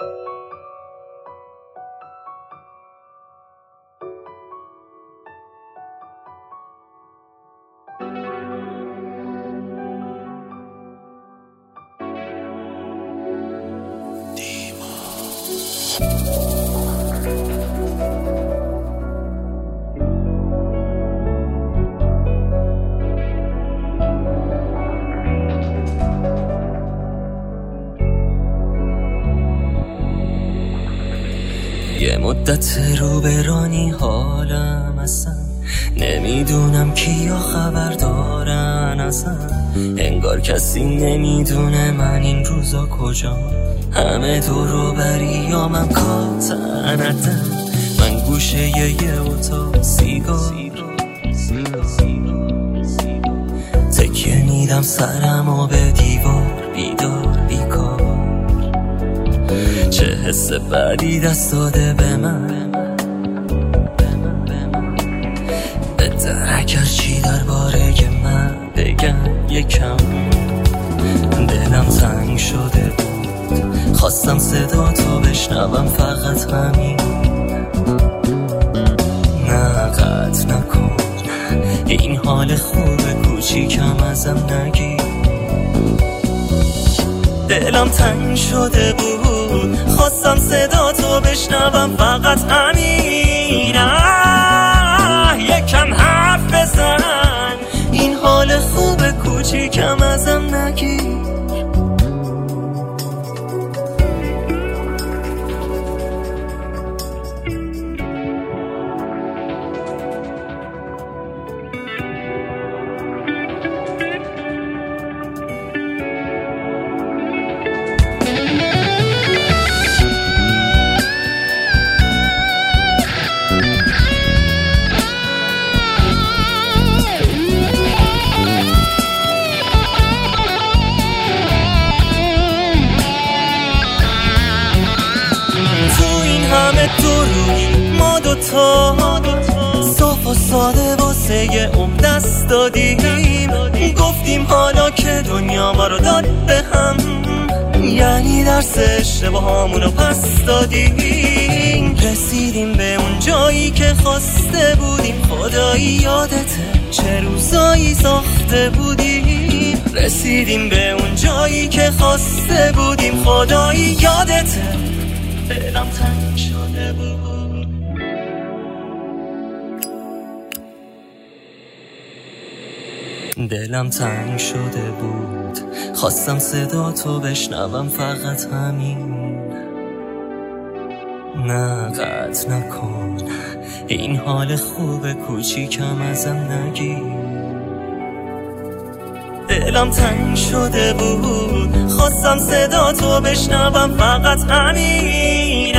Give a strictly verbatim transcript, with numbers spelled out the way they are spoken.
یه مدت رو برانی حالم اصلا نمیدونم کیا خبر دارن اصلا، انگار کسی نمیدونه من این روزا کجا، همه دورو بریامم کاتنتم، من گوشه یه اتاق سیگار تکیه میدم سرمو به دیوار، بیدار بیکار، چه حس بدی دست داده به من، بهتر اگر چی درباره من بگم یکم، دلم تنگ شده بود خواستم صدا تو بشنوم فقط همین، نه قطع نکن این حال خوبه کوچیکم ازم نگیر، دلم تنگ شده بود خواستم صدا تو بشنوم فقط همین، یکم حرف بزن این حال خوبه کوچیکم ازم نگیر. همه تو روی ما دوتا صاف و ساده واسه یه عمر دست دادیم، گفتیم حالا که دنیا ما رو داد به هم، یعنی درس اشتباهامونو پس دادیم، رسیدیم به اون جایی که خواسته بودیم، خدایی یادته چه روزایی ساخته بودیم، رسیدیم به اون جایی که خواسته بودیم، خدایی یادته دلم تنگ شده بود، دلم تنگ شده بود خواستم صدا تو بشنوم فقط همین، نه قطع نکن این حال خوب کوچیکم ازم نگیر، دلم تنگ شده بود خواستم صدا تو بشنوم فقط همین،